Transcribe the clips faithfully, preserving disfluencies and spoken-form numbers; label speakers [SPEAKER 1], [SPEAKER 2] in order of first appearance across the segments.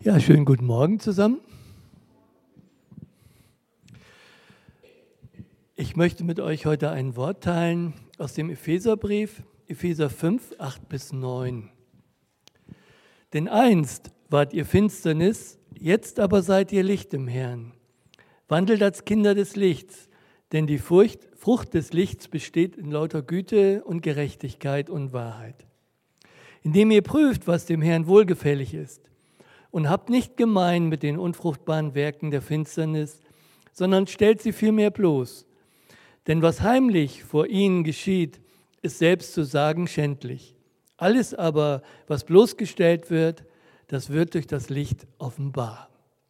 [SPEAKER 1] Ja, schönen guten Morgen zusammen. Ich möchte mit euch heute ein Wort teilen aus dem Epheserbrief, Epheser fünf, acht bis neun. Denn einst wart ihr Finsternis, jetzt aber seid ihr Licht im Herrn. Wandelt als Kinder des Lichts, denn die Furcht, Frucht des Lichts besteht in lauter Güte und Gerechtigkeit und Wahrheit. Indem ihr prüft, was dem Herrn wohlgefällig ist, und habt nicht gemein mit den unfruchtbaren Werken der Finsternis, sondern stellt sie vielmehr bloß. Denn was heimlich vor ihnen geschieht, ist selbst zu sagen schändlich. Alles aber, was bloßgestellt wird, das wird durch das Licht offenbar.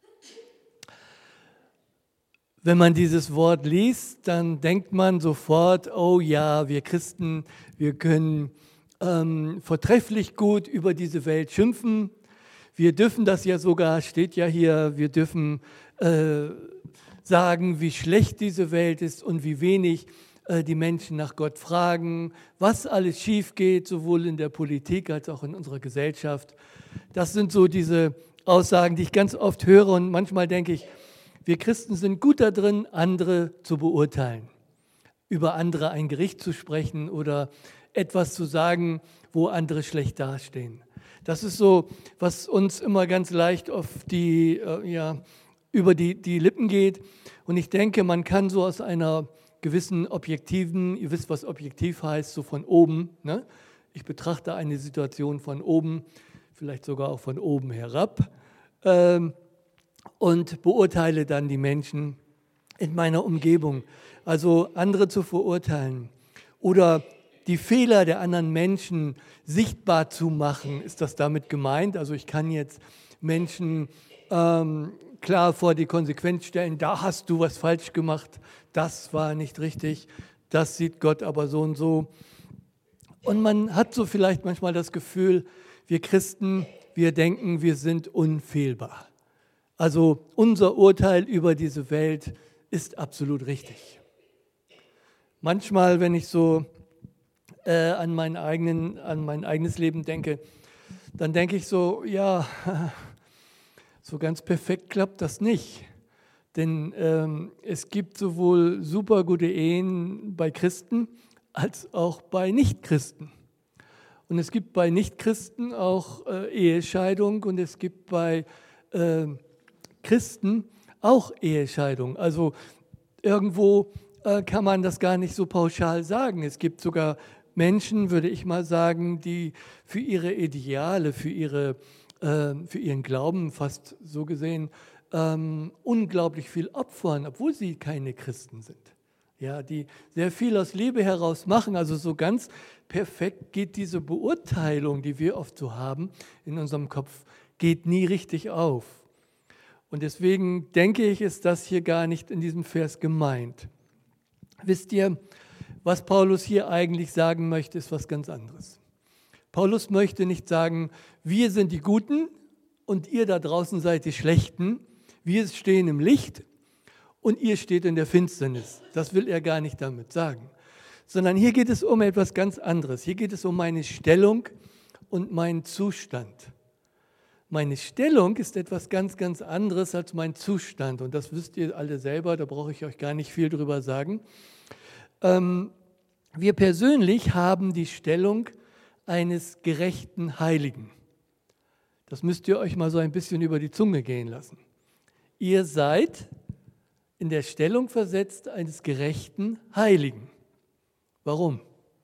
[SPEAKER 1] Wenn man dieses Wort liest, dann denkt man sofort, oh ja, wir Christen, wir können ähm, vortrefflich gut über diese Welt schimpfen. Wir dürfen das ja sogar, steht ja hier, wir dürfen äh, sagen, wie schlecht diese Welt ist und wie wenig äh, die Menschen nach Gott fragen, was alles schief geht, sowohl in der Politik als auch in unserer Gesellschaft. Das sind so diese Aussagen, die ich ganz oft höre und manchmal denke ich, wir Christen sind gut darin, andere zu beurteilen, über andere ein Gericht zu sprechen oder etwas zu sagen, wo andere schlecht dastehen. Das ist so, was uns immer ganz leicht auf die, äh, ja, über die, die Lippen geht. Und ich denke, man kann so aus einer gewissen objektiven, ihr wisst, was objektiv heißt, so von oben. Ne? Ich betrachte eine Situation von oben, vielleicht sogar auch von oben herab ähm, und beurteile dann die Menschen in meiner Umgebung. Also andere zu verurteilen oder die Fehler der anderen Menschen sichtbar zu machen, ist das damit gemeint? Also ich kann jetzt Menschen ähm, klar vor die Konsequenz stellen, da hast du was falsch gemacht, das war nicht richtig, das sieht Gott aber so und so. Und man hat so vielleicht manchmal das Gefühl, wir Christen, wir denken, wir sind unfehlbar. Also unser Urteil über diese Welt ist absolut richtig. Manchmal, wenn ich so Äh, an, meinen eigenen, an mein eigenes Leben denke, dann denke ich so, ja, so ganz perfekt klappt das nicht. Denn ähm, es gibt sowohl super gute Ehen bei Christen als auch bei Nichtchristen. Und es gibt bei Nichtchristen auch äh, Ehescheidung und es gibt bei äh, Christen auch Ehescheidung. Also irgendwo äh, kann man das gar nicht so pauschal sagen. Es gibt sogar Menschen, würde ich mal sagen, die für ihre Ideale, für, ihre, äh, für ihren Glauben fast so gesehen ähm, unglaublich viel opfern, obwohl sie keine Christen sind. Ja, die sehr viel aus Liebe heraus machen. Also so ganz perfekt geht diese Beurteilung, die wir oft so haben in unserem Kopf, geht nie richtig auf. Und deswegen denke ich, ist das hier gar nicht in diesem Vers gemeint. Wisst ihr, was Paulus hier eigentlich sagen möchte, ist was ganz anderes. Paulus möchte nicht sagen, wir sind die Guten und ihr da draußen seid die Schlechten. Wir stehen im Licht und ihr steht in der Finsternis. Das will er gar nicht damit sagen. Sondern hier geht es um etwas ganz anderes. Hier geht es um meine Stellung und meinen Zustand. Meine Stellung ist etwas ganz, ganz anderes als mein Zustand. Und das wisst ihr alle selber, da brauche ich euch gar nicht viel drüber sagen. Ähm, wir persönlich haben die Stellung eines gerechten Heiligen. Das müsst ihr euch mal so ein bisschen über die Zunge gehen lassen. Ihr seid in der Stellung versetzt eines gerechten Heiligen. Warum?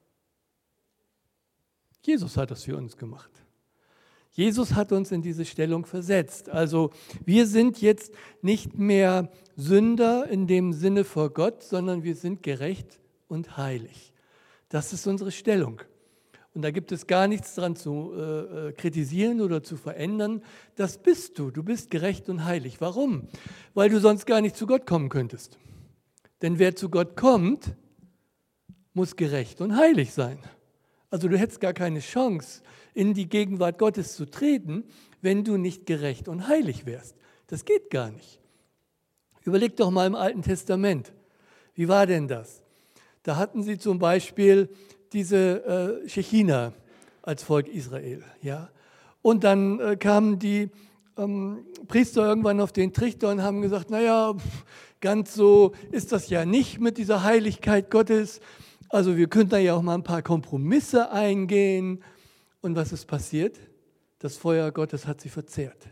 [SPEAKER 1] Jesus hat das für uns gemacht. Jesus hat uns in diese Stellung versetzt. Also wir sind jetzt nicht mehr Sünder in dem Sinne vor Gott, sondern wir sind gerecht und heilig. Das ist unsere Stellung. Und da gibt es gar nichts dran zu äh, kritisieren oder zu verändern. Das bist du. Du bist gerecht und heilig. Warum? Weil du sonst gar nicht zu Gott kommen könntest. Denn wer zu Gott kommt, muss gerecht und heilig sein. Also du hättest gar keine Chance, in die Gegenwart Gottes zu treten, wenn du nicht gerecht und heilig wärst. Das geht gar nicht. Überleg doch mal im Alten Testament. Wie war denn das? Da hatten sie zum Beispiel diese äh, Shechina als Volk Israel. Ja? Und dann äh, kamen die ähm, Priester irgendwann auf den Trichter und haben gesagt, naja, ganz so ist das ja nicht mit dieser Heiligkeit Gottes. Also wir könnten da ja auch mal ein paar Kompromisse eingehen. Und was ist passiert? Das Feuer Gottes hat sie verzehrt.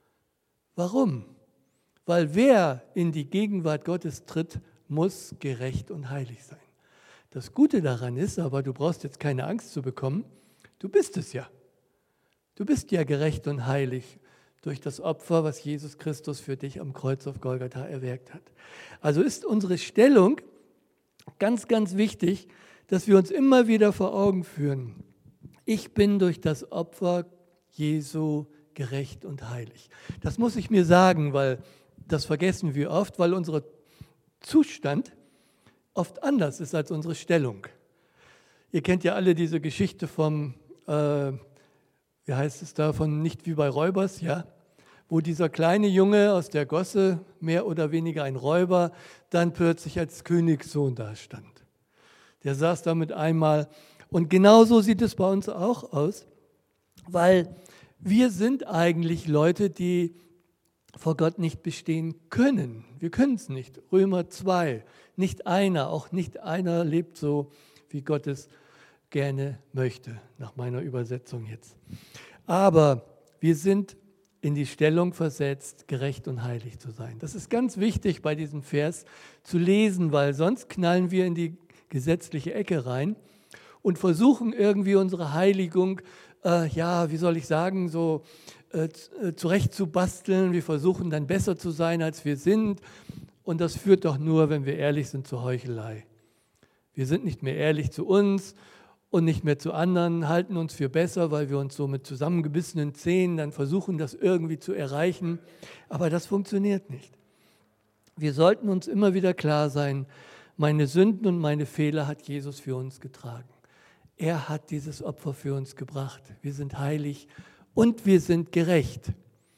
[SPEAKER 1] Warum? Weil wer in die Gegenwart Gottes tritt, muss gerecht und heilig sein. Das Gute daran ist, aber du brauchst jetzt keine Angst zu bekommen, du bist es ja. Du bist ja gerecht und heilig durch das Opfer, was Jesus Christus für dich am Kreuz auf Golgatha erwirkt hat. Also ist unsere Stellung ganz, ganz wichtig, dass wir uns immer wieder vor Augen führen. Ich bin durch das Opfer Jesu gerecht und heilig. Das muss ich mir sagen, weil das vergessen wir oft, weil unser Zustand oft anders ist als unsere Stellung. Ihr kennt ja alle diese Geschichte vom, äh, wie heißt es da, von Nicht wie bei Räubers, ja, wo dieser kleine Junge aus der Gosse, mehr oder weniger ein Räuber, dann plötzlich als Königssohn dastand. Der saß da mit einmal. Und genauso sieht es bei uns auch aus, weil wir sind eigentlich Leute, die vor Gott nicht bestehen können. Wir können es nicht. Römer zwei, nicht einer, auch nicht einer lebt so, wie Gott es gerne möchte, nach meiner Übersetzung jetzt. Aber wir sind in die Stellung versetzt, gerecht und heilig zu sein. Das ist ganz wichtig bei diesem Vers zu lesen, weil sonst knallen wir in die gesetzliche Ecke rein und versuchen irgendwie unsere Heiligung, äh, ja, wie soll ich sagen, so äh, zurechtzubasteln. Wir versuchen dann besser zu sein, als wir sind. Und das führt doch nur, wenn wir ehrlich sind, zur Heuchelei. Wir sind nicht mehr ehrlich zu uns und nicht mehr zu anderen, halten uns für besser, weil wir uns so mit zusammengebissenen Zähnen dann versuchen, das irgendwie zu erreichen. Aber das funktioniert nicht. Wir sollten uns immer wieder klar sein, meine Sünden und meine Fehler hat Jesus für uns getragen. Er hat dieses Opfer für uns gebracht. Wir sind heilig und wir sind gerecht.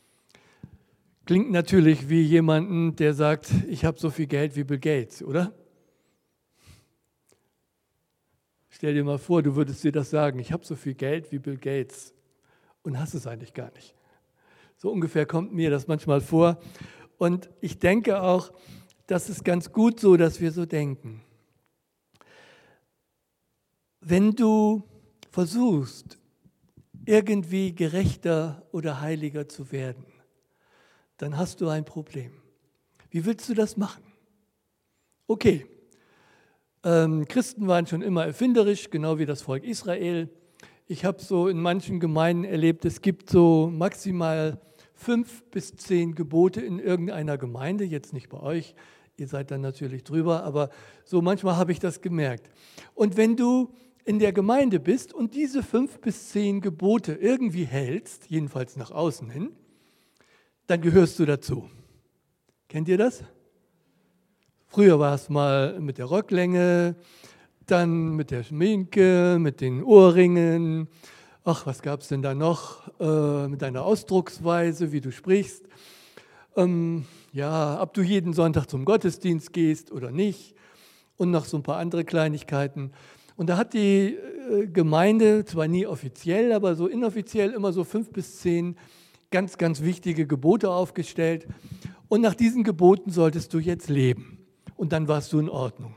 [SPEAKER 1] Klingt natürlich wie jemanden, der sagt, ich habe so viel Geld wie Bill Gates, oder? Stell dir mal vor, du würdest dir das sagen, ich habe so viel Geld wie Bill Gates und hast es eigentlich gar nicht. So ungefähr kommt mir das manchmal vor. Und ich denke auch, das ist ganz gut so, dass wir so denken. Wenn du versuchst, irgendwie gerechter oder heiliger zu werden, dann hast du ein Problem. Wie willst du das machen? Okay, ähm, Christen waren schon immer erfinderisch, genau wie das Volk Israel. Ich habe so in manchen Gemeinden erlebt, es gibt so maximal fünf bis zehn Gebote in irgendeiner Gemeinde, jetzt nicht bei euch, ihr seid dann natürlich drüber, aber so manchmal habe ich das gemerkt. Und wenn du in der Gemeinde bist und diese fünf bis zehn Gebote irgendwie hältst, jedenfalls nach außen hin, dann gehörst du dazu. Kennt ihr das? Früher war es mal mit der Rocklänge, dann mit der Schminke, mit den Ohrringen. Ach, was gab es denn da noch? Äh, mit deiner Ausdrucksweise, wie du sprichst. Ähm, ja, ob du jeden Sonntag zum Gottesdienst gehst oder nicht. Und noch so ein paar andere Kleinigkeiten. Und da hat die äh, Gemeinde, zwar nie offiziell, aber so inoffiziell immer so fünf bis zehn ganz, ganz wichtige Gebote aufgestellt. Und nach diesen Geboten solltest du jetzt leben. Und dann warst du in Ordnung.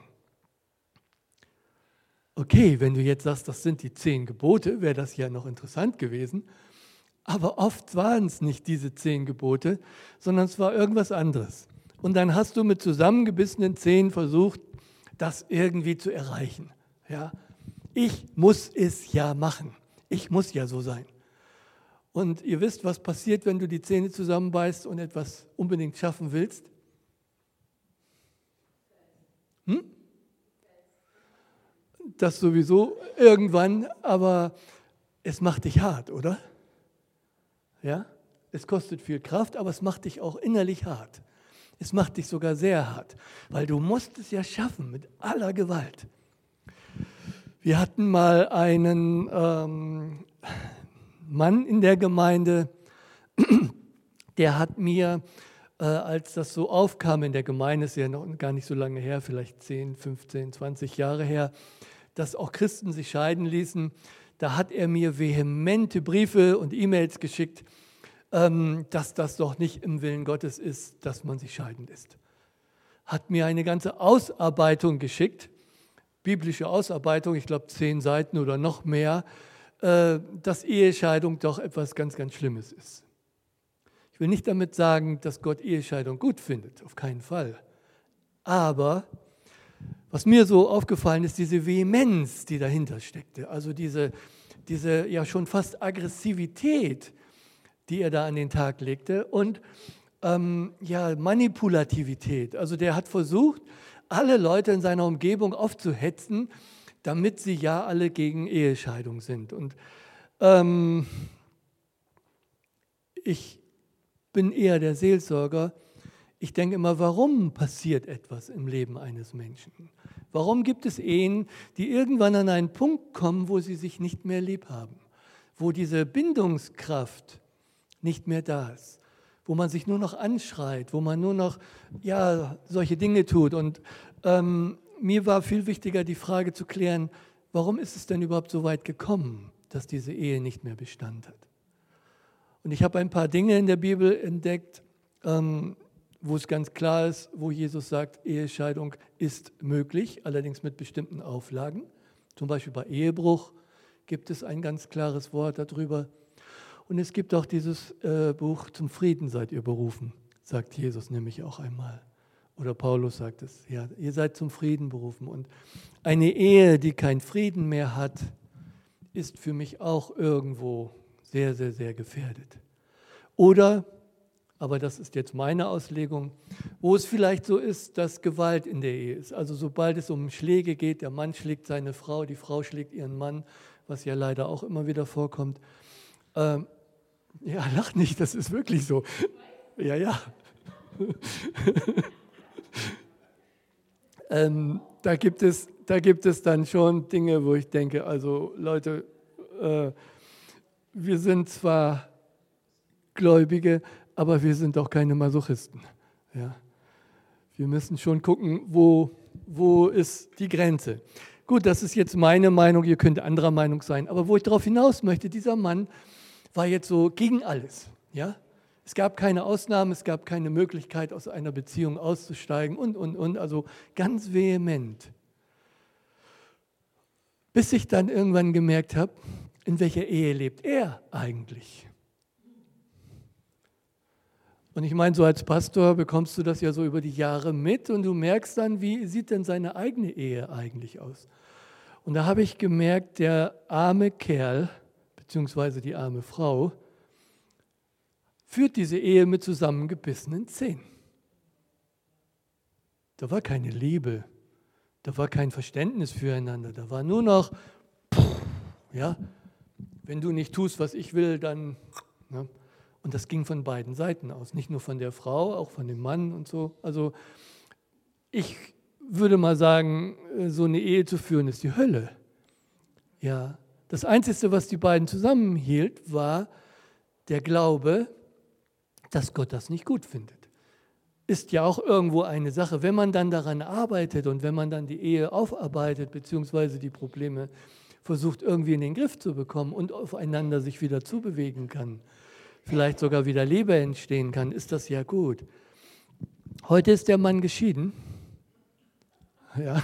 [SPEAKER 1] Okay, wenn du jetzt sagst, das sind die zehn Gebote, wäre das ja noch interessant gewesen. Aber oft waren es nicht diese zehn Gebote, sondern es war irgendwas anderes. Und dann hast du mit zusammengebissenen Zähnen versucht, das irgendwie zu erreichen. Ja? Ich muss es ja machen. Ich muss ja so sein. Und ihr wisst, was passiert, wenn du die Zähne zusammenbeißt und etwas unbedingt schaffen willst? Hm? Das sowieso irgendwann, aber es macht dich hart, oder? Ja? Es kostet viel Kraft, aber es macht dich auch innerlich hart. Es macht dich sogar sehr hart, weil du musst es ja schaffen mit aller Gewalt. Wir hatten mal einen ähm, Mann in der Gemeinde, der hat mir, äh, als das so aufkam in der Gemeinde, ist ja noch gar nicht so lange her, vielleicht zehn, fünfzehn, zwanzig Jahre her, dass auch Christen sich scheiden ließen, da hat er mir vehemente Briefe und E-Mails geschickt, ähm, dass das doch nicht im Willen Gottes ist, dass man sich scheiden lässt. Hat mir eine ganze Ausarbeitung geschickt, biblische Ausarbeitung, ich glaube zehn Seiten oder noch mehr, äh, dass Ehescheidung doch etwas ganz, ganz Schlimmes ist. Ich will nicht damit sagen, dass Gott Ehescheidung gut findet, auf keinen Fall. Aber was mir so aufgefallen ist, diese Vehemenz, die dahinter steckte, also diese, diese ja schon fast Aggressivität, die er da an den Tag legte und ähm, ja, Manipulativität. Also der hat versucht, alle Leute in seiner Umgebung aufzuhetzen, damit sie ja alle gegen Ehescheidung sind. Und ähm, ich bin eher der Seelsorger. Ich denke immer, warum passiert etwas im Leben eines Menschen? Warum gibt es Ehen, die irgendwann an einen Punkt kommen, wo sie sich nicht mehr lieb haben? Wo diese Bindungskraft nicht mehr da ist? Wo man sich nur noch anschreit, wo man nur noch ja, solche Dinge tut. Und ähm, mir war viel wichtiger, die Frage zu klären, warum ist es denn überhaupt so weit gekommen, dass diese Ehe nicht mehr Bestand hat? Und ich habe ein paar Dinge in der Bibel entdeckt, ähm, wo es ganz klar ist, wo Jesus sagt, Ehescheidung ist möglich, allerdings mit bestimmten Auflagen. Zum Beispiel bei Ehebruch gibt es ein ganz klares Wort darüber. Und es gibt auch dieses äh, Buch, zum Frieden seid ihr berufen, sagt Jesus nämlich auch einmal. Oder Paulus sagt es, ja, ihr seid zum Frieden berufen. Und eine Ehe, die keinen Frieden mehr hat, ist für mich auch irgendwo sehr, sehr, sehr gefährdet. Oder, aber das ist jetzt meine Auslegung, wo es vielleicht so ist, dass Gewalt in der Ehe ist. Also sobald es um Schläge geht, der Mann schlägt seine Frau, die Frau schlägt ihren Mann, was ja leider auch immer wieder vorkommt. Ähm, ja, lach nicht, das ist wirklich so. Ja, ja. ähm, da gibt es, da gibt es dann schon Dinge, wo ich denke, also Leute, äh, wir sind zwar Gläubige, aber wir sind doch keine Masochisten. Ja. Wir müssen schon gucken, wo, wo ist die Grenze. Gut, das ist jetzt meine Meinung, ihr könnt anderer Meinung sein, aber wo ich darauf hinaus möchte, dieser Mann war jetzt so gegen alles. Ja? Es gab keine Ausnahmen, es gab keine Möglichkeit, aus einer Beziehung auszusteigen und, und, und, also ganz vehement. Bis ich dann irgendwann gemerkt habe, in welcher Ehe lebt er eigentlich? Und ich meine, so als Pastor bekommst du das ja so über die Jahre mit und du merkst dann, wie sieht denn seine eigene Ehe eigentlich aus? Und da habe ich gemerkt, der arme Kerl, beziehungsweise die arme Frau, führt diese Ehe mit zusammengebissenen Zähnen. Da war keine Liebe, da war kein Verständnis füreinander, da war nur noch, ja, wenn du nicht tust, was ich will, dann... Ja. Und das ging von beiden Seiten aus, nicht nur von der Frau, auch von dem Mann und so. Also ich würde mal sagen, so eine Ehe zu führen ist die Hölle. Ja, das Einzige, was die beiden zusammenhielt, war der Glaube, dass Gott das nicht gut findet. Ist ja auch irgendwo eine Sache, wenn man dann daran arbeitet und wenn man dann die Ehe aufarbeitet, beziehungsweise die Probleme versucht irgendwie in den Griff zu bekommen und aufeinander sich wieder zubewegen kann, vielleicht sogar wieder Liebe entstehen kann, ist das ja gut. Heute ist der Mann geschieden. Ja.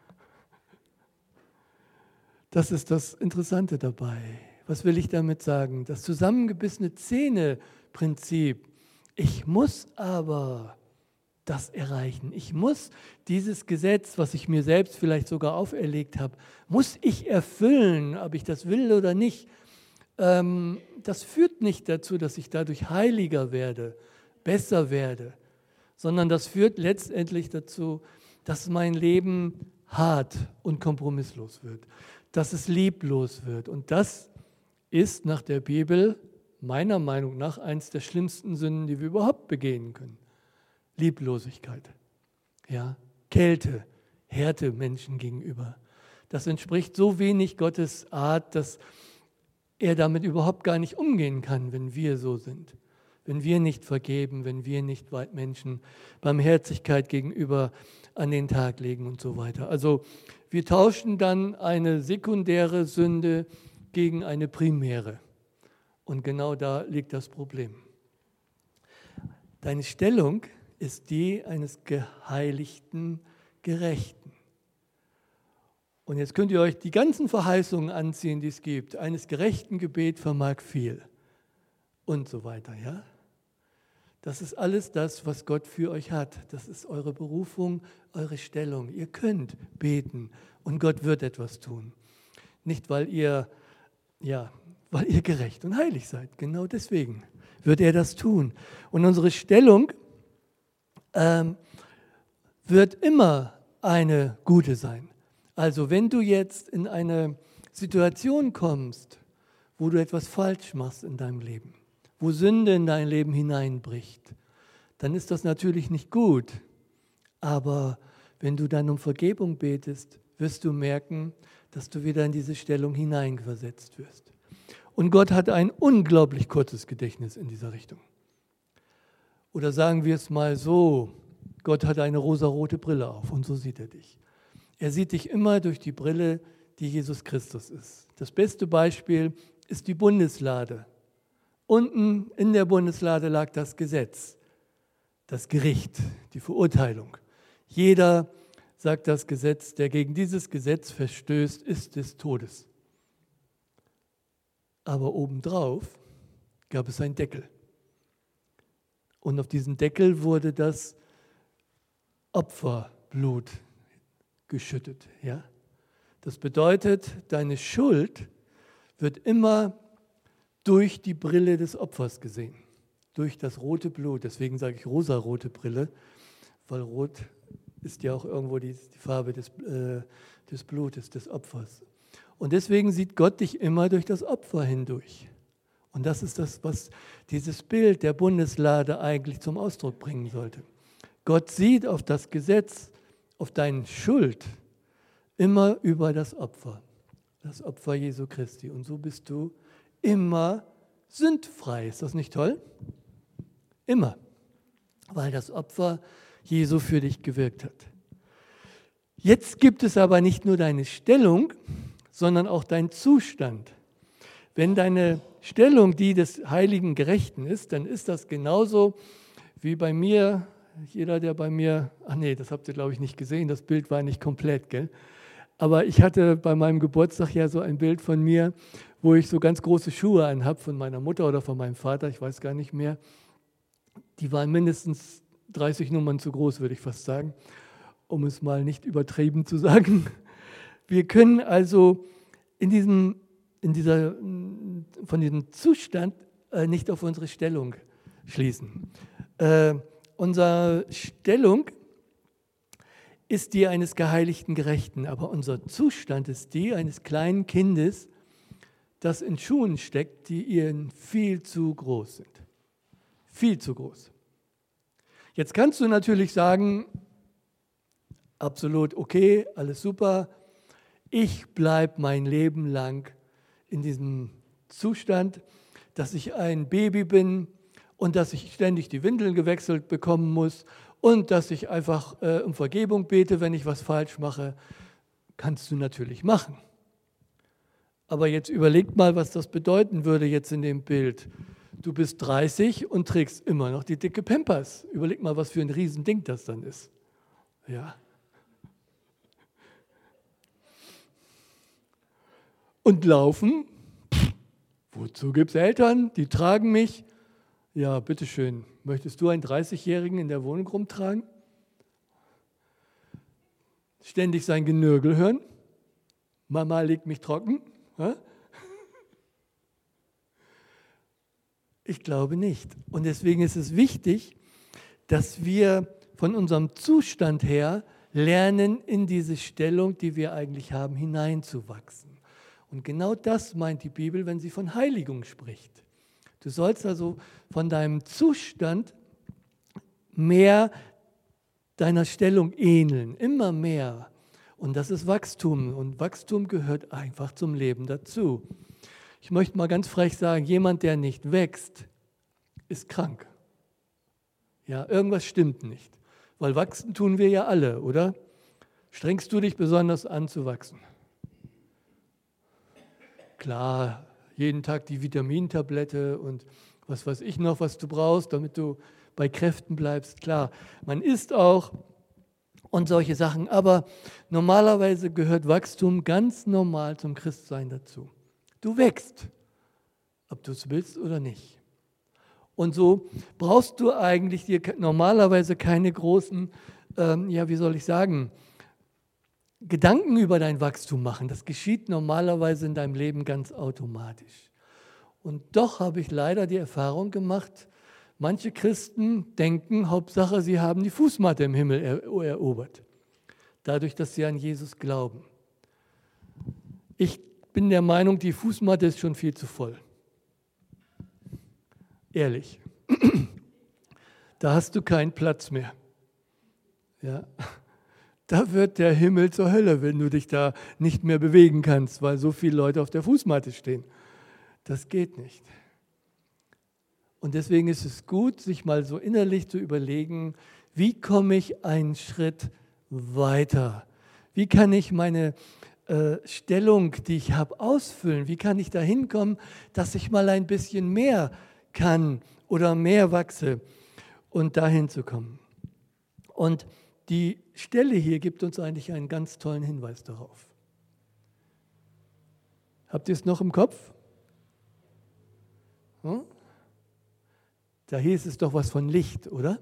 [SPEAKER 1] Das ist das Interessante dabei. Was will ich damit sagen? Das zusammengebissene Zähne-Prinzip. Ich muss aber das erreichen. Ich muss dieses Gesetz, was ich mir selbst vielleicht sogar auferlegt habe, muss ich erfüllen, ob ich das will oder nicht. Ähm, das führt nicht dazu, dass ich dadurch heiliger werde, besser werde, sondern das führt letztendlich dazu, dass mein Leben hart und kompromisslos wird, dass es lieblos wird. Und das ist nach der Bibel meiner Meinung nach eines der schlimmsten Sünden, die wir überhaupt begehen können. Lieblosigkeit, ja, Kälte, Härte Menschen gegenüber. Das entspricht so wenig Gottes Art, dass er damit überhaupt gar nicht umgehen kann, wenn wir so sind. Wenn wir nicht vergeben, wenn wir nicht Menschen Barmherzigkeit gegenüber an den Tag legen und so weiter. Also wir tauschen dann eine sekundäre Sünde gegen eine primäre. Und genau da liegt das Problem. Deine Stellung ist die eines geheiligten Gerechten. Und jetzt könnt ihr euch die ganzen Verheißungen anziehen, die es gibt. Eines gerechten Gebet vermag viel und so weiter. Ja? Das ist alles das, was Gott für euch hat. Das ist eure Berufung, eure Stellung. Ihr könnt beten und Gott wird etwas tun. Nicht, weil ihr, ja, weil ihr gerecht und heilig seid. Genau deswegen wird er das tun. Und unsere Stellung ähm, wird immer eine gute sein. Also wenn du jetzt in eine Situation kommst, wo du etwas falsch machst in deinem Leben, wo Sünde in dein Leben hineinbricht, dann ist das natürlich nicht gut. Aber wenn du dann um Vergebung betest, wirst du merken, dass du wieder in diese Stellung hineinversetzt wirst. Und Gott hat ein unglaublich kurzes Gedächtnis in dieser Richtung. Oder sagen wir es mal so, Gott hat eine rosarote Brille auf und so sieht er dich. Er sieht dich immer durch die Brille, die Jesus Christus ist. Das beste Beispiel ist die Bundeslade. Unten in der Bundeslade lag das Gesetz, das Gericht, die Verurteilung. Jeder, sagt das Gesetz, der gegen dieses Gesetz verstößt, ist des Todes. Aber obendrauf gab es einen Deckel. Und auf diesen Deckel wurde das Opferblut geschüttet. Ja? Das bedeutet, deine Schuld wird immer durch die Brille des Opfers gesehen, durch das rote Blut. Deswegen sage ich rosarote Brille, weil rot ist ja auch irgendwo die, die Farbe des, äh, des Blutes, des Opfers. Und deswegen sieht Gott dich immer durch das Opfer hindurch. Und das ist das, was dieses Bild der Bundeslade eigentlich zum Ausdruck bringen sollte. Gott sieht auf das Gesetz, auf deine Schuld, immer über das Opfer, das Opfer Jesu Christi. Und so bist du immer sündfrei. Ist das nicht toll? Immer, weil das Opfer Jesu für dich gewirkt hat. Jetzt gibt es aber nicht nur deine Stellung, sondern auch deinen Zustand. Wenn deine Stellung die des heiligen Gerechten ist, dann ist das genauso wie bei mir. Jeder, der bei mir, ach nee, das habt ihr glaube ich nicht gesehen, das Bild war nicht komplett, gell? Aber ich hatte bei meinem Geburtstag ja so ein Bild von mir, wo ich so ganz große Schuhe anhab von meiner Mutter oder von meinem Vater, ich weiß gar nicht mehr. Die waren mindestens dreißig Nummern zu groß, würde ich fast sagen, um es mal nicht übertrieben zu sagen. Wir können also in diesem, in dieser, von diesem Zustand äh, nicht auf unsere Stellung schließen. Äh, unsere Stellung ist die eines geheiligten Gerechten, aber unser Zustand ist die eines kleinen Kindes, das in Schuhen steckt, die ihnen viel zu groß sind. Viel zu groß. Jetzt kannst du natürlich sagen, absolut okay, alles super, ich bleibe mein Leben lang in diesem Zustand, dass ich ein Baby bin und dass ich ständig die Windeln gewechselt bekommen muss und dass ich einfach äh, um Vergebung bete, wenn ich was falsch mache. Kannst du natürlich machen. Aber jetzt überleg mal, was das bedeuten würde jetzt in dem Bild. Du bist dreißig und trägst immer noch die dicke Pampers. Überleg mal, was für ein Riesending das dann ist. Ja. Und laufen, pff, wozu gibt es Eltern? Die tragen mich. Ja, bitteschön. Möchtest du einen dreißigjährigen in der Wohnung rumtragen? Ständig sein Genörgel hören? Mama legt mich trocken? Ja? Ich glaube nicht. Und deswegen ist es wichtig, dass wir von unserem Zustand her lernen, in diese Stellung, die wir eigentlich haben, hineinzuwachsen. Und genau das meint die Bibel, wenn sie von Heiligung spricht. Du sollst also von deinem Zustand mehr deiner Stellung ähneln, immer mehr. Und das ist Wachstum. Und Wachstum gehört einfach zum Leben dazu. Ich möchte mal ganz frech sagen, jemand, der nicht wächst, ist krank. Ja, irgendwas stimmt nicht. Weil wachsen tun wir ja alle, oder? Strengst du dich besonders an zu wachsen? Klar, jeden Tag die Vitamintablette und was weiß ich noch, was du brauchst, damit du bei Kräften bleibst. Klar, man isst auch und solche Sachen, aber normalerweise gehört Wachstum ganz normal zum Christsein dazu. Du wächst, ob du es willst oder nicht. Und so brauchst du eigentlich dir normalerweise keine großen, ähm, ja, wie soll ich sagen, Gedanken über dein Wachstum machen. Das geschieht normalerweise in deinem Leben ganz automatisch. Und doch habe ich leider die Erfahrung gemacht, manche Christen denken, Hauptsache, sie haben die Fußmatte im Himmel erobert, dadurch, dass sie an Jesus glauben. Ich bin der Meinung, die Fußmatte ist schon viel zu voll. Ehrlich. Da hast du keinen Platz mehr. Ja. Da wird der Himmel zur Hölle, wenn du dich da nicht mehr bewegen kannst, weil so viele Leute auf der Fußmatte stehen. Das geht nicht. Und deswegen ist es gut, sich mal so innerlich zu überlegen, wie komme ich einen Schritt weiter? Wie kann ich meine äh, Stellung, die ich habe, ausfüllen? Wie kann ich da hinkommen, dass ich mal ein bisschen mehr kann oder mehr wachse und dahin zu kommen? Und die Stelle hier gibt uns eigentlich einen ganz tollen Hinweis darauf. Habt ihr es noch im Kopf? Hm? Da hieß es doch was von Licht, oder?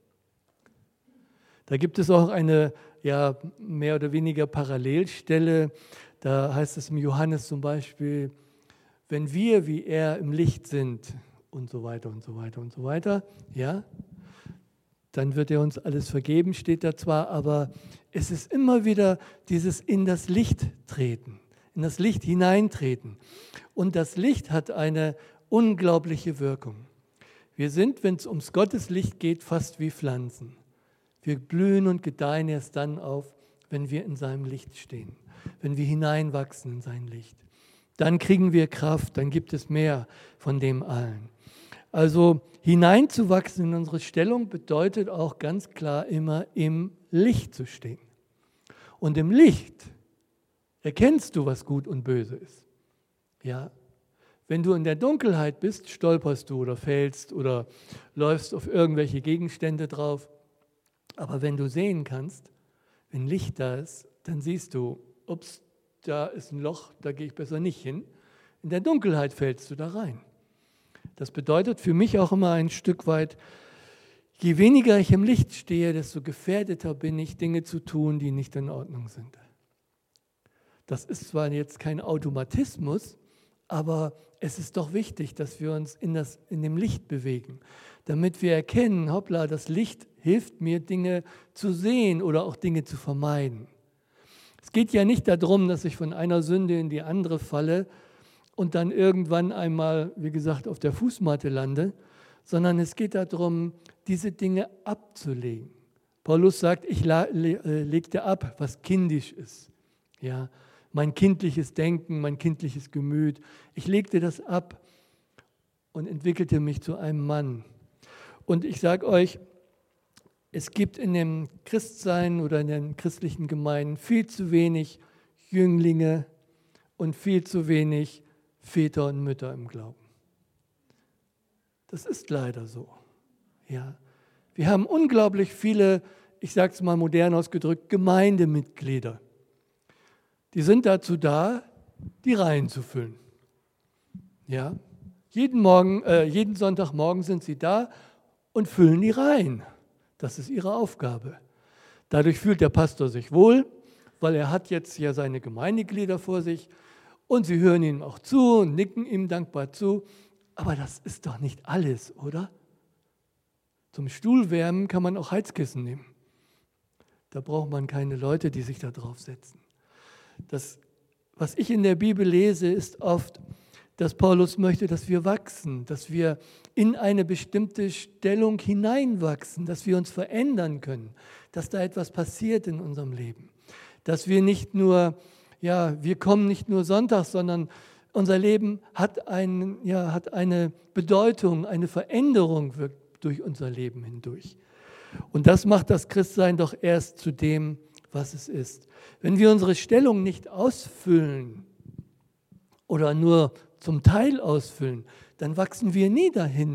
[SPEAKER 1] Da gibt es auch eine ja, mehr oder weniger Parallelstelle. Da heißt es im Johannes zum Beispiel, wenn wir wie er im Licht sind und so weiter und so weiter und so weiter, ja, dann wird er uns alles vergeben, steht da zwar, aber es ist immer wieder dieses in das Licht treten, in das Licht hineintreten. Und das Licht hat eine unglaubliche Wirkung. Wir sind, wenn es ums Gotteslicht geht, fast wie Pflanzen. Wir blühen und gedeihen erst dann auf, wenn wir in seinem Licht stehen, wenn wir hineinwachsen in sein Licht. Dann kriegen wir Kraft, dann gibt es mehr von dem allen. Also hineinzuwachsen in unsere Stellung bedeutet auch ganz klar immer im Licht zu stehen. Und im Licht erkennst du, was gut und böse ist. Ja. Wenn du in der Dunkelheit bist, stolperst du oder fällst oder läufst auf irgendwelche Gegenstände drauf. Aber wenn du sehen kannst, wenn Licht da ist, dann siehst du, ups, da ist ein Loch, da gehe ich besser nicht hin. In der Dunkelheit fällst du da rein. Das bedeutet für mich auch immer ein Stück weit, je weniger ich im Licht stehe, desto gefährdeter bin ich, Dinge zu tun, die nicht in Ordnung sind. Das ist zwar jetzt kein Automatismus, aber es ist doch wichtig, dass wir uns in, das, in dem Licht bewegen, damit wir erkennen, hoppla, das Licht hilft mir, Dinge zu sehen oder auch Dinge zu vermeiden. Es geht ja nicht darum, dass ich von einer Sünde in die andere falle und dann irgendwann einmal, wie gesagt, auf der Fußmatte lande, sondern es geht darum, diese Dinge abzulegen. Paulus sagt, ich legte ab, was kindisch ist. Ja, mein kindliches Denken, mein kindliches Gemüt. Ich legte das ab und entwickelte mich zu einem Mann. Und ich sage euch, es gibt in dem Christsein oder in den christlichen Gemeinden viel zu wenig Jünglinge und viel zu wenig Väter und Mütter im Glauben. Das ist leider so. Ja. Wir haben unglaublich viele, ich sage es mal modern ausgedrückt, Gemeindemitglieder. Die sind dazu da, die Reihen zu füllen. Ja? Jeden, Morgen, äh, jeden Sonntagmorgen sind sie da und füllen die Reihen. Das ist ihre Aufgabe. Dadurch fühlt der Pastor sich wohl, weil er hat jetzt ja seine Gemeindeglieder vor sich und sie hören ihm auch zu und nicken ihm dankbar zu. Aber das ist doch nicht alles, oder? Zum Stuhlwärmen kann man auch Heizkissen nehmen. Da braucht man keine Leute, die sich da drauf setzen. Das, was ich in der Bibel lese, ist oft, dass Paulus möchte, dass wir wachsen, dass wir in eine bestimmte Stellung hineinwachsen, dass wir uns verändern können, dass da etwas passiert in unserem Leben. Dass wir nicht nur, ja, wir kommen nicht nur sonntags, sondern unser Leben hat, ein, ja, hat eine Bedeutung, eine Veränderung wirkt durch unser Leben hindurch. Und das macht das Christsein doch erst zu dem, was es ist. Wenn wir unsere Stellung nicht ausfüllen oder nur zum Teil ausfüllen, dann wachsen wir nie dahin,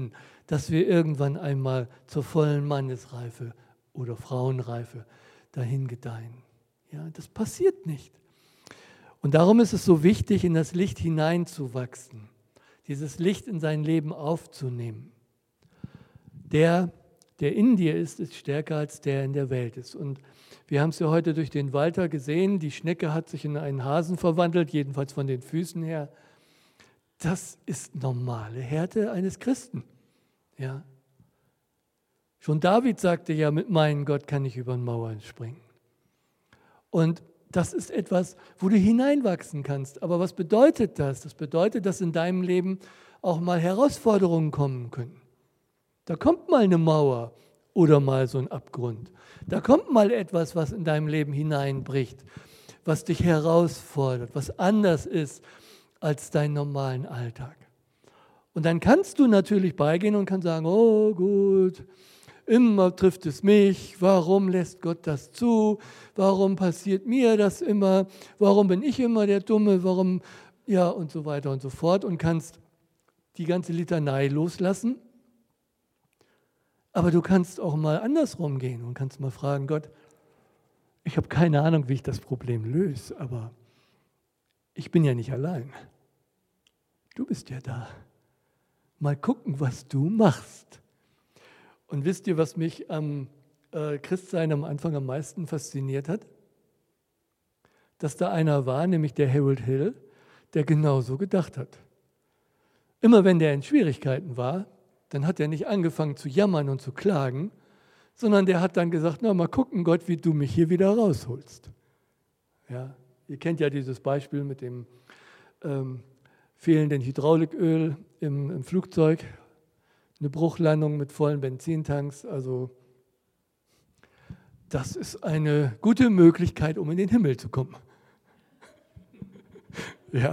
[SPEAKER 1] dass wir irgendwann einmal zur vollen Mannesreife oder Frauenreife dahin gedeihen. Ja, das passiert nicht. Und darum ist es so wichtig, in das Licht hineinzuwachsen, dieses Licht in sein Leben aufzunehmen. Der, der in dir ist, ist stärker als der in der Welt ist. Und wir haben es ja heute durch den Walter gesehen, die Schnecke hat sich in einen Hasen verwandelt, jedenfalls von den Füßen her. Das ist normale Härte eines Christen. Ja. Schon David sagte ja, mit meinem Gott kann ich über Mauern springen. Und das ist etwas, wo du hineinwachsen kannst. Aber was bedeutet das? Das bedeutet, dass in deinem Leben auch mal Herausforderungen kommen können. Da kommt mal eine Mauer oder mal so ein Abgrund. Da kommt mal etwas, was in deinem Leben hineinbricht, was dich herausfordert, was anders ist als deinen normalen Alltag. Und dann kannst du natürlich beigehen und kannst sagen, oh gut, immer trifft es mich, warum lässt Gott das zu, warum passiert mir das immer, warum bin ich immer der Dumme, warum, ja und so weiter und so fort und kannst die ganze Litanei loslassen. Aber du kannst auch mal andersrum gehen und kannst mal fragen, Gott, ich habe keine Ahnung, wie ich das Problem löse, aber ich bin ja nicht allein. Du bist ja da. Mal gucken, was du machst. Und wisst ihr, was mich am äh, Christsein am Anfang am meisten fasziniert hat? Dass da einer war, nämlich der Harold Hill, der genauso gedacht hat. Immer wenn der in Schwierigkeiten war, dann hat er nicht angefangen zu jammern und zu klagen, sondern der hat dann gesagt, na mal gucken, Gott, wie du mich hier wieder rausholst. Ja, ihr kennt ja dieses Beispiel mit dem ähm, fehlenden Hydrauliköl im, im Flugzeug, eine Bruchlandung mit vollen Benzintanks. Also das ist eine gute Möglichkeit, um in den Himmel zu kommen. Ja.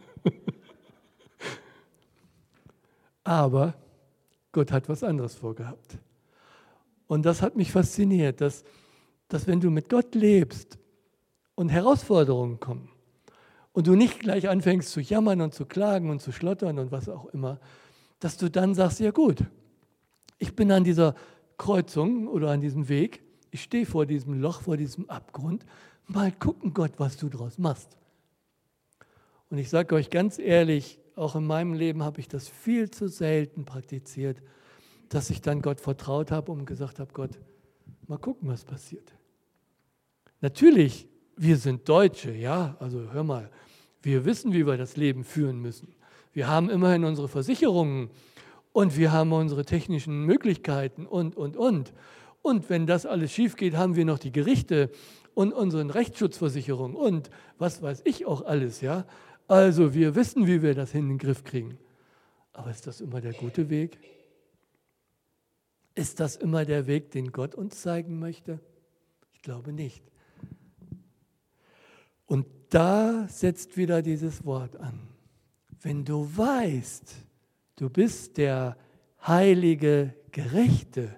[SPEAKER 1] Aber Gott hat was anderes vorgehabt. Und das hat mich fasziniert, dass, dass wenn du mit Gott lebst und Herausforderungen kommen und du nicht gleich anfängst zu jammern und zu klagen und zu schlottern und was auch immer, dass du dann sagst, ja gut, ich bin an dieser Kreuzung oder an diesem Weg, ich stehe vor diesem Loch, vor diesem Abgrund, mal gucken, Gott, was du draus machst. Und ich sage euch ganz ehrlich, auch in meinem Leben habe ich das viel zu selten praktiziert, dass ich dann Gott vertraut habe und gesagt habe, Gott, mal gucken, was passiert. Natürlich, wir sind Deutsche, ja, also hör mal, wir wissen, wie wir das Leben führen müssen. Wir haben immerhin unsere Versicherungen und wir haben unsere technischen Möglichkeiten und, und, und. Und wenn das alles schief geht, haben wir noch die Gerichte und unsere Rechtsschutzversicherung und was weiß ich auch alles, ja. Also wir wissen, wie wir das in den Griff kriegen. Aber ist das immer der gute Weg? Ist das immer der Weg, den Gott uns zeigen möchte? Ich glaube nicht. Und da setzt wieder dieses Wort an. Wenn du weißt, du bist der heilige Gerechte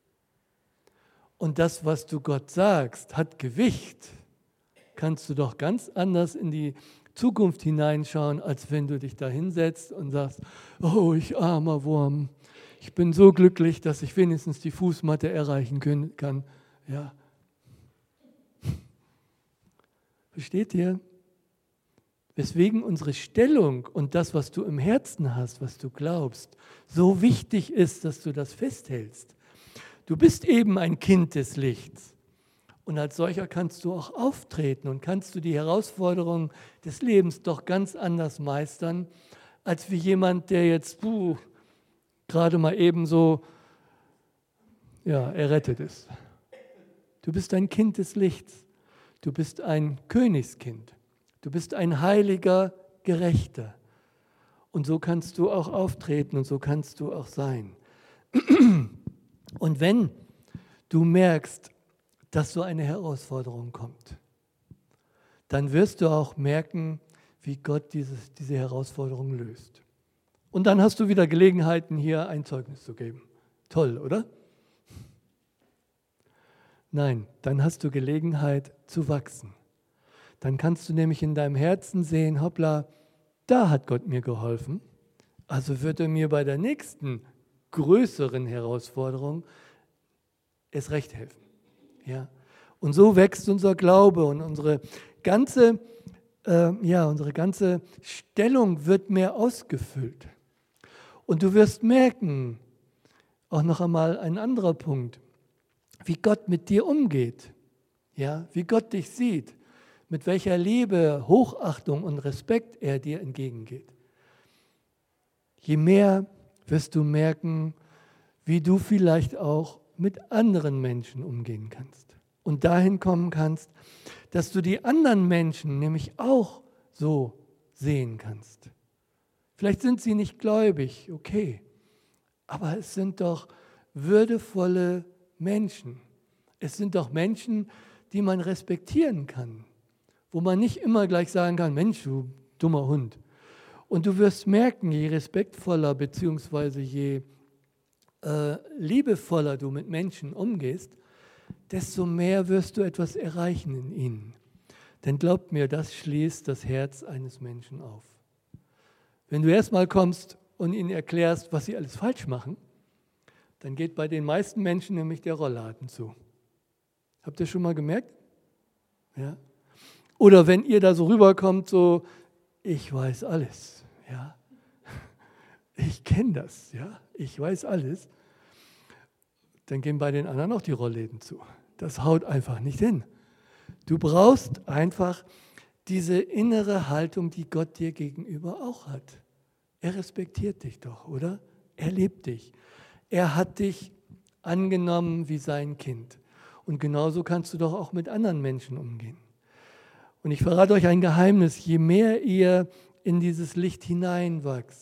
[SPEAKER 1] und das, was du Gott sagst, hat Gewicht, kannst du doch ganz anders in die Zukunft hineinschauen, als wenn du dich da hinsetzt und sagst, oh, ich armer Wurm, ich bin so glücklich, dass ich wenigstens die Fußmatte erreichen können, kann. Ja. Versteht ihr? Weswegen unsere Stellung und das, was du im Herzen hast, was du glaubst, so wichtig ist, dass du das festhältst. Du bist eben ein Kind des Lichts. Und als solcher kannst du auch auftreten und kannst du die Herausforderungen des Lebens doch ganz anders meistern, als wie jemand, der jetzt puh, gerade mal ebenso ja, errettet ist. Du bist ein Kind des Lichts. Du bist ein Königskind. Du bist ein heiliger Gerechter. Und so kannst du auch auftreten und so kannst du auch sein. Und wenn du merkst, dass so eine Herausforderung kommt, dann wirst du auch merken, wie Gott dieses, diese Herausforderung löst. Und dann hast du wieder Gelegenheiten, hier ein Zeugnis zu geben. Toll, oder? Nein, dann hast du Gelegenheit zu wachsen. Dann kannst du nämlich in deinem Herzen sehen, hoppla, da hat Gott mir geholfen, also wird er mir bei der nächsten größeren Herausforderungen erst recht helfen. Ja? Und so wächst unser Glaube und unsere ganze, äh, ja, unsere ganze Stellung wird mehr ausgefüllt. Und du wirst merken, auch noch einmal ein anderer Punkt, wie Gott mit dir umgeht, ja? Wie Gott dich sieht, mit welcher Liebe, Hochachtung und Respekt er dir entgegengeht. Je mehr wirst du merken, wie du vielleicht auch mit anderen Menschen umgehen kannst und dahin kommen kannst, dass du die anderen Menschen nämlich auch so sehen kannst. Vielleicht sind sie nicht gläubig, okay, aber es sind doch würdevolle Menschen. Es sind doch Menschen, die man respektieren kann, wo man nicht immer gleich sagen kann, Mensch, du dummer Hund. Und du wirst merken, je respektvoller bzw. je äh, liebevoller du mit Menschen umgehst, desto mehr wirst du etwas erreichen in ihnen. Denn glaubt mir, das schließt das Herz eines Menschen auf. Wenn du erstmal kommst und ihnen erklärst, was sie alles falsch machen, dann geht bei den meisten Menschen nämlich der Rollladen zu. Habt ihr schon mal gemerkt? Ja. Oder wenn ihr da so rüberkommt, so, ich weiß alles, ja. Ich kenne das, ja. Ich weiß alles. Dann gehen bei den anderen auch die Rollläden zu. Das haut einfach nicht hin. Du brauchst einfach diese innere Haltung, die Gott dir gegenüber auch hat. Er respektiert dich doch, oder? Er liebt dich. Er hat dich angenommen wie sein Kind. Und genauso kannst du doch auch mit anderen Menschen umgehen. Und ich verrate euch ein Geheimnis, je mehr ihr in dieses Licht hineinwachst,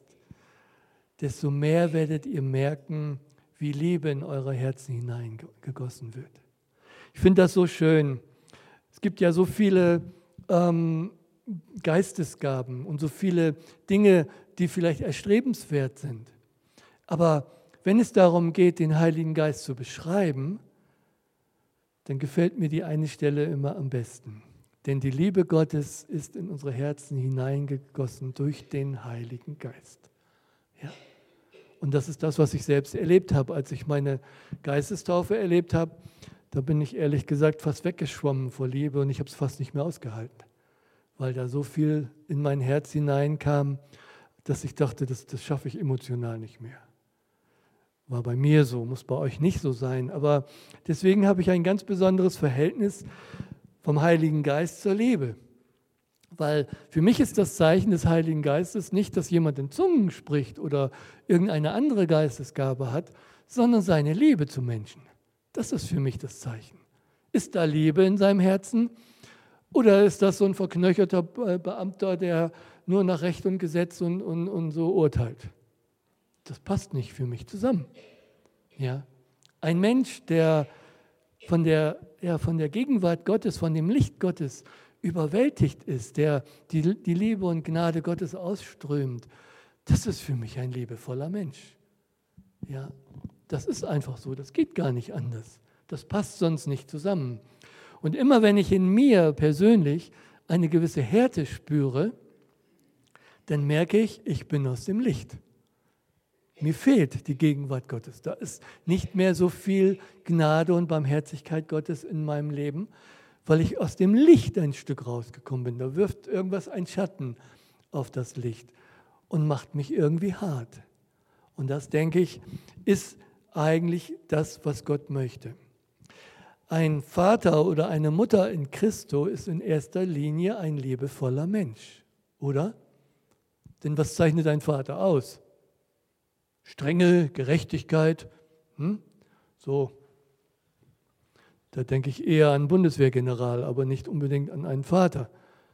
[SPEAKER 1] desto mehr werdet ihr merken, wie Liebe in eure Herzen hineingegossen wird. Ich finde das so schön. Es gibt ja so viele ähm, Geistesgaben und so viele Dinge, die vielleicht erstrebenswert sind. Aber wenn es darum geht, den Heiligen Geist zu beschreiben, dann gefällt mir die eine Stelle immer am besten. Denn die Liebe Gottes ist in unsere Herzen hineingegossen durch den Heiligen Geist. Ja. Und das ist das, was ich selbst erlebt habe, als ich meine Geistestaufe erlebt habe. Da bin ich ehrlich gesagt fast weggeschwommen vor Liebe und ich habe es fast nicht mehr ausgehalten, weil da so viel in mein Herz hineinkam, dass ich dachte, das, das schaffe ich emotional nicht mehr. War bei mir so, muss bei euch nicht so sein. Aber deswegen habe ich ein ganz besonderes Verhältnis vom Heiligen Geist zur Liebe. Weil für mich ist das Zeichen des Heiligen Geistes nicht, dass jemand in Zungen spricht oder irgendeine andere Geistesgabe hat, sondern seine Liebe zu Menschen. Das ist für mich das Zeichen. Ist da Liebe in seinem Herzen? Oder ist das so ein verknöcherter Beamter, der nur nach Recht und Gesetz und, und, und so urteilt? Das passt nicht für mich zusammen. Ja? Ein Mensch, der von der, ja, von der Gegenwart Gottes, von dem Licht Gottes überwältigt ist, der die, die Liebe und Gnade Gottes ausströmt, das ist für mich ein liebevoller Mensch. Ja? Das ist einfach so, das geht gar nicht anders. Das passt sonst nicht zusammen. Und immer wenn ich in mir persönlich eine gewisse Härte spüre, dann merke ich, ich bin aus dem Licht. Mir fehlt die Gegenwart Gottes. Da ist nicht mehr so viel Gnade und Barmherzigkeit Gottes in meinem Leben, weil ich aus dem Licht ein Stück rausgekommen bin. Da wirft irgendwas einen Schatten auf das Licht und macht mich irgendwie hart. Und das, denke ich, ist eigentlich das, was Gott möchte. Ein Vater oder eine Mutter in Christo ist in erster Linie ein liebevoller Mensch, oder? Denn was zeichnet ein Vater aus? Strenge, Gerechtigkeit, hm? So. Da denke ich eher an einen Bundeswehrgeneral, aber nicht unbedingt an einen Vater.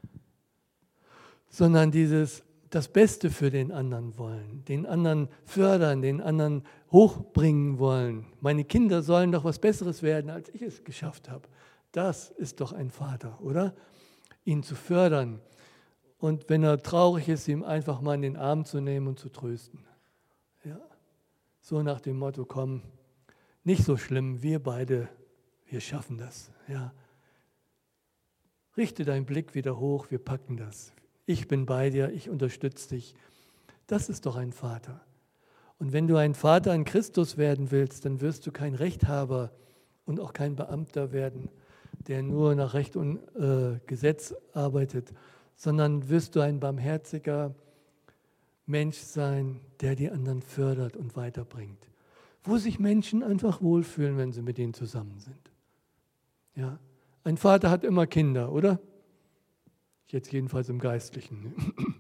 [SPEAKER 1] Sondern dieses, das Beste für den anderen wollen, den anderen fördern, den anderen hochbringen wollen. Meine Kinder sollen doch was Besseres werden, als ich es geschafft habe. Das ist doch ein Vater, oder? Ihn zu fördern und wenn er traurig ist, ihm einfach mal in den Arm zu nehmen und zu trösten. Ja. So nach dem Motto, komm, nicht so schlimm, wir beide, wir schaffen das. Ja. Richte deinen Blick wieder hoch, wir packen das. Ich bin bei dir, ich unterstütze dich. Das ist doch ein Vater. Und wenn du ein Vater in Christus werden willst, dann wirst du kein Rechthaber und auch kein Beamter werden, der nur nach Recht und äh, Gesetz arbeitet, sondern wirst du ein barmherziger Mensch sein, der die anderen fördert und weiterbringt. Wo sich Menschen einfach wohlfühlen, wenn sie mit ihnen zusammen sind. Ja? Ein Vater hat immer Kinder, oder? Jetzt jedenfalls im Geistlichen.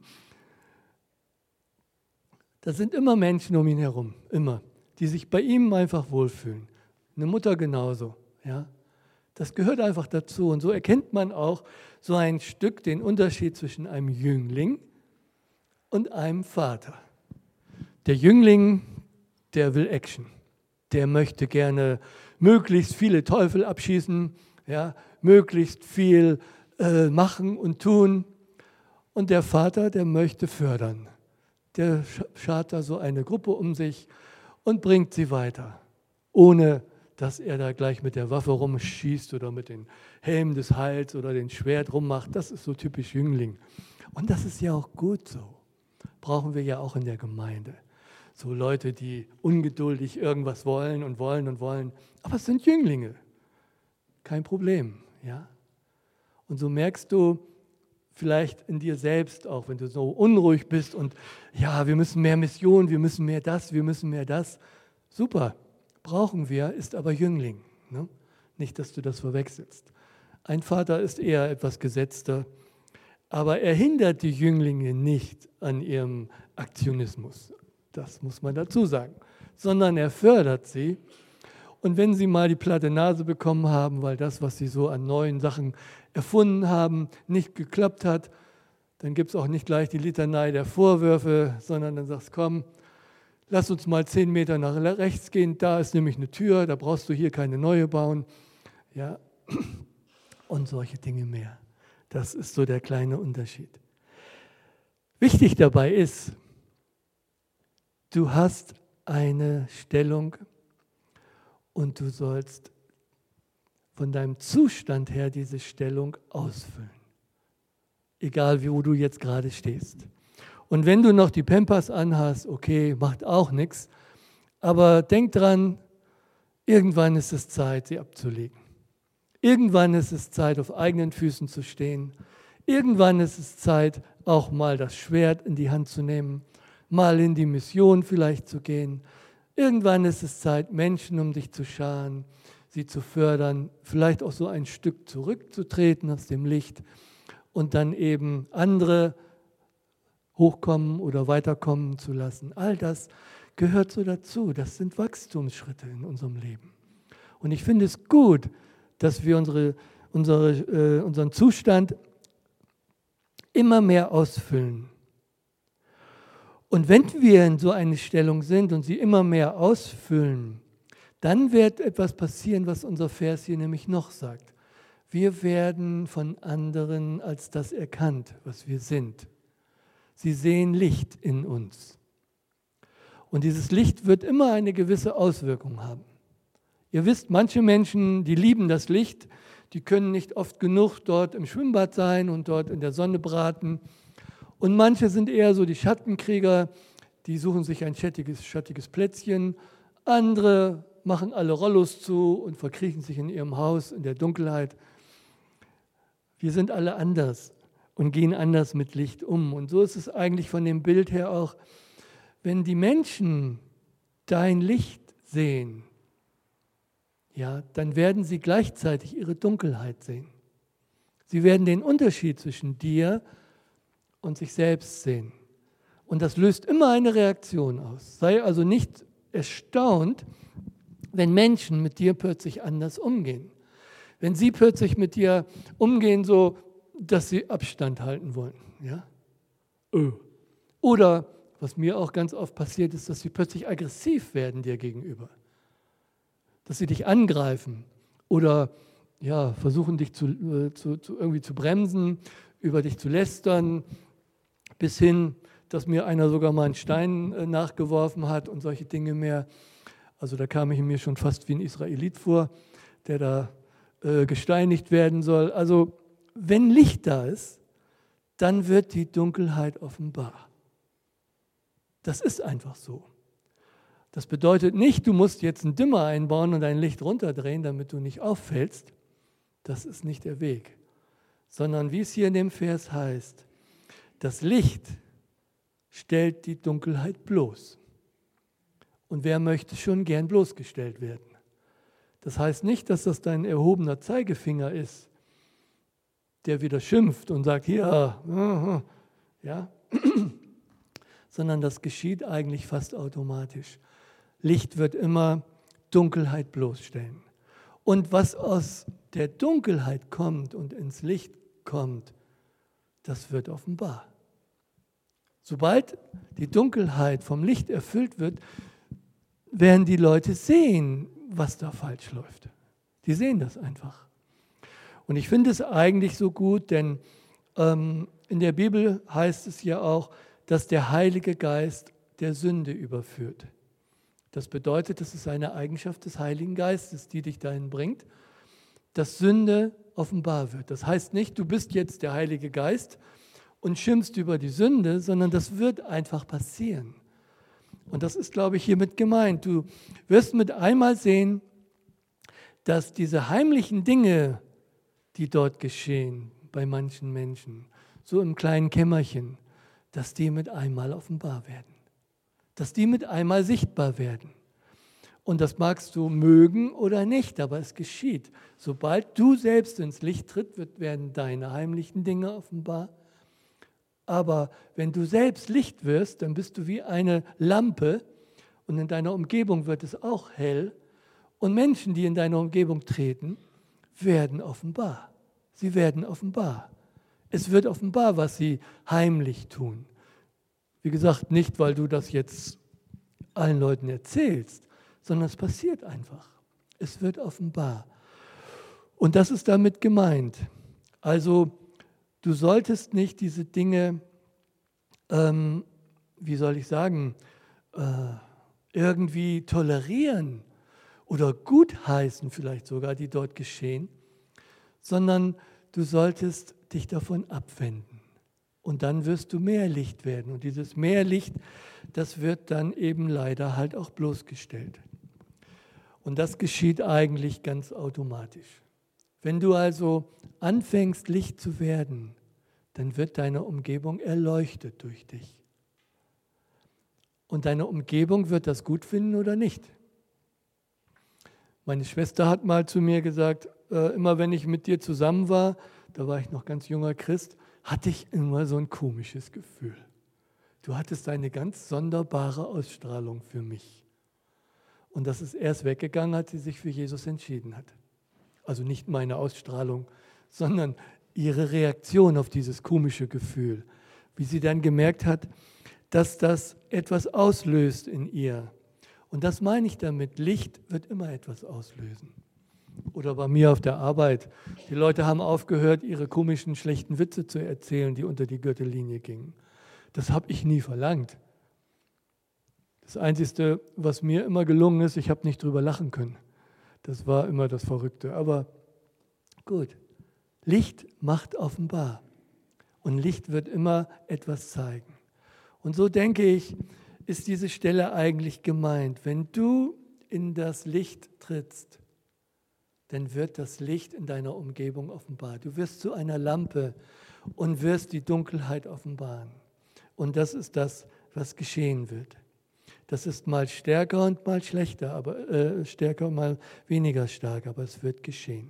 [SPEAKER 1] Da sind immer Menschen um ihn herum, immer, die sich bei ihm einfach wohlfühlen. Eine Mutter genauso. Ja? Das gehört einfach dazu. Und so erkennt man auch so ein Stück den Unterschied zwischen einem Jüngling und einem Vater. Der Jüngling, der will Action. Der möchte gerne möglichst viele Teufel abschießen, ja, möglichst viel äh, machen und tun. Und der Vater, der möchte fördern. Der schart da so eine Gruppe um sich und bringt sie weiter, ohne dass er da gleich mit der Waffe rumschießt oder mit dem Helm des Heils oder dem Schwert rummacht. Das ist so typisch Jüngling. Und das ist ja auch gut so. Brauchen wir ja auch in der Gemeinde. So Leute, die ungeduldig irgendwas wollen und wollen und wollen. Aber es sind Jünglinge. Kein Problem. Ja? Und so merkst du vielleicht in dir selbst auch, wenn du so unruhig bist und ja, wir müssen mehr Mission, wir müssen mehr das, wir müssen mehr das. Super. Brauchen wir, ist aber Jüngling. Ne? Nicht, dass du das verwechselst. Ein Vater ist eher etwas gesetzter, aber er hindert die Jünglinge nicht an ihrem Aktionismus. Das muss man dazu sagen. Sondern er fördert sie. Und wenn sie mal die platte Nase bekommen haben, weil das, was sie so an neuen Sachen erfunden haben, nicht geklappt hat, dann gibt es auch nicht gleich die Litanei der Vorwürfe, sondern dann sagst du, komm, lass uns mal zehn Meter nach rechts gehen, da ist nämlich eine Tür, da brauchst du hier keine neue bauen. Ja, und solche Dinge mehr. Das ist so der kleine Unterschied. Wichtig dabei ist, du hast eine Stellung und du sollst von deinem Zustand her diese Stellung ausfüllen. Egal, wo du jetzt gerade stehst. Und wenn du noch die Pampers anhast, okay, macht auch nichts. Aber denk dran, irgendwann ist es Zeit, sie abzulegen. Irgendwann ist es Zeit, auf eigenen Füßen zu stehen. Irgendwann ist es Zeit, auch mal das Schwert in die Hand zu nehmen, mal in die Mission vielleicht zu gehen. Irgendwann ist es Zeit, Menschen um dich zu scharen, sie zu fördern, vielleicht auch so ein Stück zurückzutreten aus dem Licht und dann eben andere hochkommen oder weiterkommen zu lassen. All das gehört so dazu. Das sind Wachstumsschritte in unserem Leben. Und ich finde es gut, dass wir unsere, unsere, äh, unseren Zustand immer mehr ausfüllen. Und wenn wir in so einer Stellung sind und sie immer mehr ausfüllen, dann wird etwas passieren, was unser Vers hier nämlich noch sagt. Wir werden von anderen als das erkannt, was wir sind. Sie sehen Licht in uns. Und dieses Licht wird immer eine gewisse Auswirkung haben. Ihr wisst, manche Menschen, die lieben das Licht, die können nicht oft genug dort im Schwimmbad sein und dort in der Sonne braten. Und manche sind eher so die Schattenkrieger, die suchen sich ein schattiges, schattiges Plätzchen. Andere machen alle Rollos zu und verkriechen sich in ihrem Haus in der Dunkelheit. Wir sind alle anders und gehen anders mit Licht um. Und so ist es eigentlich von dem Bild her auch, wenn die Menschen dein Licht sehen, ja, dann werden sie gleichzeitig ihre Dunkelheit sehen. Sie werden den Unterschied zwischen dir und sich selbst sehen. Und das löst immer eine Reaktion aus. Sei also nicht erstaunt, wenn Menschen mit dir plötzlich anders umgehen. Wenn sie plötzlich mit dir umgehen, so, dass sie Abstand halten wollen. Ja? Oder, was mir auch ganz oft passiert ist, dass sie plötzlich aggressiv werden dir gegenüber. Dass sie dich angreifen oder ja, versuchen, dich zu, äh, zu, zu irgendwie zu bremsen, über dich zu lästern, bis hin, dass mir einer sogar mal einen Stein äh, nachgeworfen hat und solche Dinge mehr. Also da kam ich mir schon fast wie ein Israelit vor, der da äh, gesteinigt werden soll. Also wenn Licht da ist, dann wird die Dunkelheit offenbar. Das ist einfach so. Das bedeutet nicht, du musst jetzt einen Dimmer einbauen und dein Licht runterdrehen, damit du nicht auffällst. Das ist nicht der Weg. Sondern wie es hier in dem Vers heißt, das Licht stellt die Dunkelheit bloß. Und wer möchte schon gern bloßgestellt werden? Das heißt nicht, dass das dein erhobener Zeigefinger ist, der wieder schimpft und sagt, ja, ja, sondern das geschieht eigentlich fast automatisch. Licht wird immer Dunkelheit bloßstellen. Und was aus der Dunkelheit kommt und ins Licht kommt, das wird offenbar. Sobald die Dunkelheit vom Licht erfüllt wird, werden die Leute sehen, was da falsch läuft. Die sehen das einfach. Und ich finde es eigentlich so gut, denn ähm, in der Bibel heißt es ja auch, dass der Heilige Geist der Sünde überführt. Das bedeutet, das ist eine Eigenschaft des Heiligen Geistes, die dich dahin bringt, dass Sünde offenbar wird. Das heißt nicht, du bist jetzt der Heilige Geist und schimpfst über die Sünde, sondern das wird einfach passieren. Und das ist, glaube ich, hiermit gemeint. Du wirst mit einmal sehen, dass diese heimlichen Dinge, die dort geschehen bei manchen Menschen, so im kleinen Kämmerchen, dass die mit einmal offenbar werden. Dass die mit einmal sichtbar werden. Und das magst du mögen oder nicht, aber es geschieht. Sobald du selbst ins Licht tritt, werden deine heimlichen Dinge offenbar. Aber wenn du selbst Licht wirst, dann bist du wie eine Lampe und in deiner Umgebung wird es auch hell. Und Menschen, die in deiner Umgebung treten, werden offenbar. Sie werden offenbar. Es wird offenbar, was sie heimlich tun. Wie gesagt, nicht, weil du das jetzt allen Leuten erzählst, sondern es passiert einfach. Es wird offenbar. Und das ist damit gemeint. Also du solltest nicht diese Dinge, ähm, wie soll ich sagen, äh, irgendwie tolerieren oder gutheißen vielleicht sogar, die dort geschehen, sondern du solltest dich davon abwenden. Und dann wirst du mehr Licht werden. Und dieses mehr Licht, das wird dann eben leider halt auch bloßgestellt. Und das geschieht eigentlich ganz automatisch. Wenn du also anfängst, Licht zu werden, dann wird deine Umgebung erleuchtet durch dich. Und deine Umgebung wird das gut finden oder nicht. Meine Schwester hat mal zu mir gesagt, äh, immer wenn ich mit dir zusammen war, da war ich noch ganz junger Christ, hatte ich immer so ein komisches Gefühl. Du hattest eine ganz sonderbare Ausstrahlung für mich. Und das ist erst weggegangen, als sie sich für Jesus entschieden hat. Also nicht meine Ausstrahlung, sondern ihre Reaktion auf dieses komische Gefühl. Wie sie dann gemerkt hat, dass das etwas auslöst in ihr. Und das meine ich damit, Licht wird immer etwas auslösen. Oder bei mir auf der Arbeit. Die Leute haben aufgehört, ihre komischen, schlechten Witze zu erzählen, die unter die Gürtellinie gingen. Das habe ich nie verlangt. Das Einzige, was mir immer gelungen ist, ich habe nicht drüber lachen können. Das war immer das Verrückte. Aber gut, Licht macht offenbar. Und Licht wird immer etwas zeigen. Und so denke ich, ist diese Stelle eigentlich gemeint. Wenn du in das Licht trittst, dann wird das Licht in deiner Umgebung offenbar. Du wirst zu einer Lampe und wirst die Dunkelheit offenbaren. Und das ist das, was geschehen wird. Das ist mal stärker und mal schlechter, aber äh, stärker und mal weniger stark, aber es wird geschehen.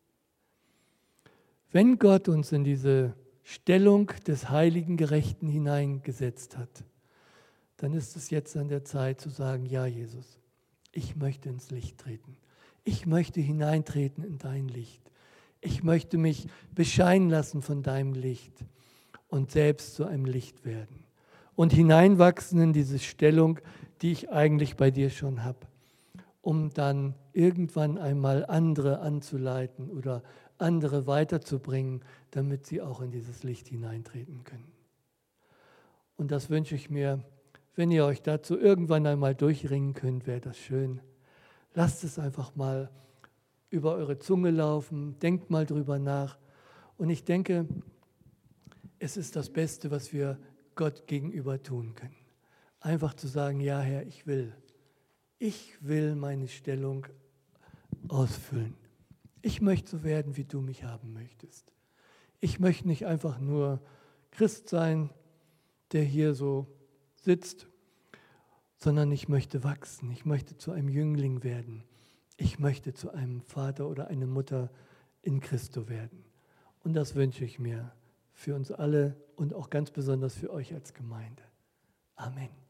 [SPEAKER 1] Wenn Gott uns in diese Stellung des heiligen Gerechten hineingesetzt hat, dann ist es jetzt an der Zeit zu sagen, ja Jesus, ich möchte ins Licht treten. Ich möchte hineintreten in dein Licht. Ich möchte mich bescheinen lassen von deinem Licht und selbst zu einem Licht werden. Und hineinwachsen in diese Stellung, die ich eigentlich bei dir schon habe, um dann irgendwann einmal andere anzuleiten oder andere weiterzubringen, damit sie auch in dieses Licht hineintreten können. Und das wünsche ich mir, wenn ihr euch dazu irgendwann einmal durchringen könnt, wäre das schön. Lasst es einfach mal über eure Zunge laufen, denkt mal drüber nach. Und ich denke, es ist das Beste, was wir Gott gegenüber tun können. Einfach zu sagen, ja Herr, ich will. ich will meine Stellung ausfüllen. Ich möchte so werden, wie du mich haben möchtest. Ich möchte nicht einfach nur Christ sein, der hier so sitzt, sondern ich möchte wachsen. Ich möchte zu einem Jüngling werden. Ich möchte zu einem Vater oder einer Mutter in Christo werden. Und das wünsche ich mir für uns alle und auch ganz besonders für euch als Gemeinde. Amen.